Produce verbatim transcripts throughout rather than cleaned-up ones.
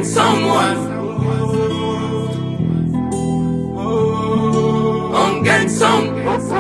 someone. Ungang song.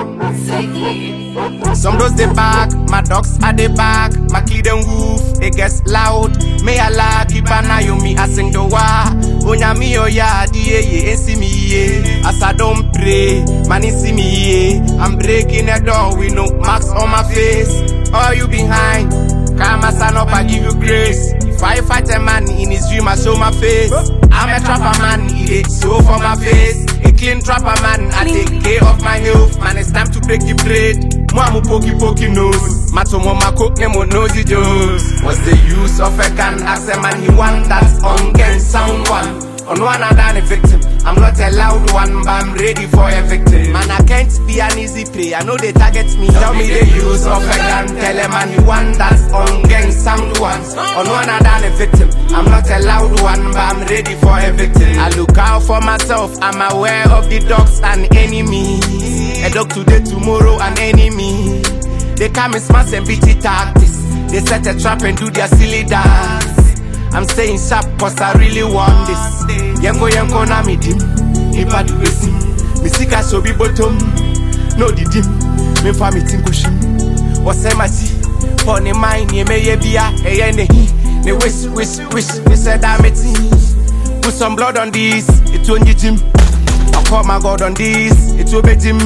Some does the back, my dogs at the back, my kid and woof, it gets loud. May Allah keep an eye on me, I sing the wa. Onya mi oya, di ye, and see me ye. As I don't pray, man, see me ye. I'm breaking the door with no marks on my face. All you behind, come and stand up, I give you grace. If I fight a man in his dream, I show my face. I'm a trapper man, it so for my face. A clean trapper man, I take care of my health. Man, it's time to break the bread. Mwamu pokey pokey nose. Matomo mako nemo nosy Joes. What's the use of a gun? Ask a man he want that's ungang someone. On one than a victim. I'm not a loud one, but I'm ready for a victim. Man, I can't be an easy prey. I know they target me. Tell me the use of a gun. Tell a man he want that's ungang someone. On one than a victim. I'm not a loud one, but I'm ready for a victim. I look out for myself. I'm aware of the dogs and enemies. A dog today, tomorrow, an enemy. They come in smash and beat it tactics. They set a trap and do their silly dance. I'm staying sharp cause I really want this. Yango yango na mi dim. Ipa du besim. Misika so be bottom. No di dim. Me fa mi tinko shim. Wase masi. For ne mind ye me ye bia. Eye ne hi. Ne wish wish wish. Me said I'm a team. Put some blood on this. It won't get him. I call my God on this. It will be him.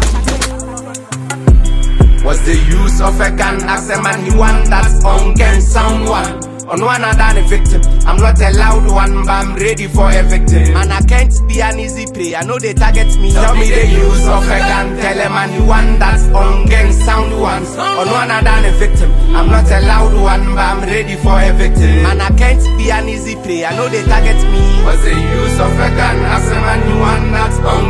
What's the use of a gun? Ask a man he want that's ungang someone. On one than a victim. I'm not a loud one, but I'm ready for a victim. Man, I can't be an easy prey. I know they target me. Tell me the use of a gun. Tell a man you want that's ungang sound ones. On one than a victim. I'm not a loud one, but I'm ready for a victim. Man, I can't be an easy prey. I know they target me. What's the use of a gun? Ask a man you want that's ungang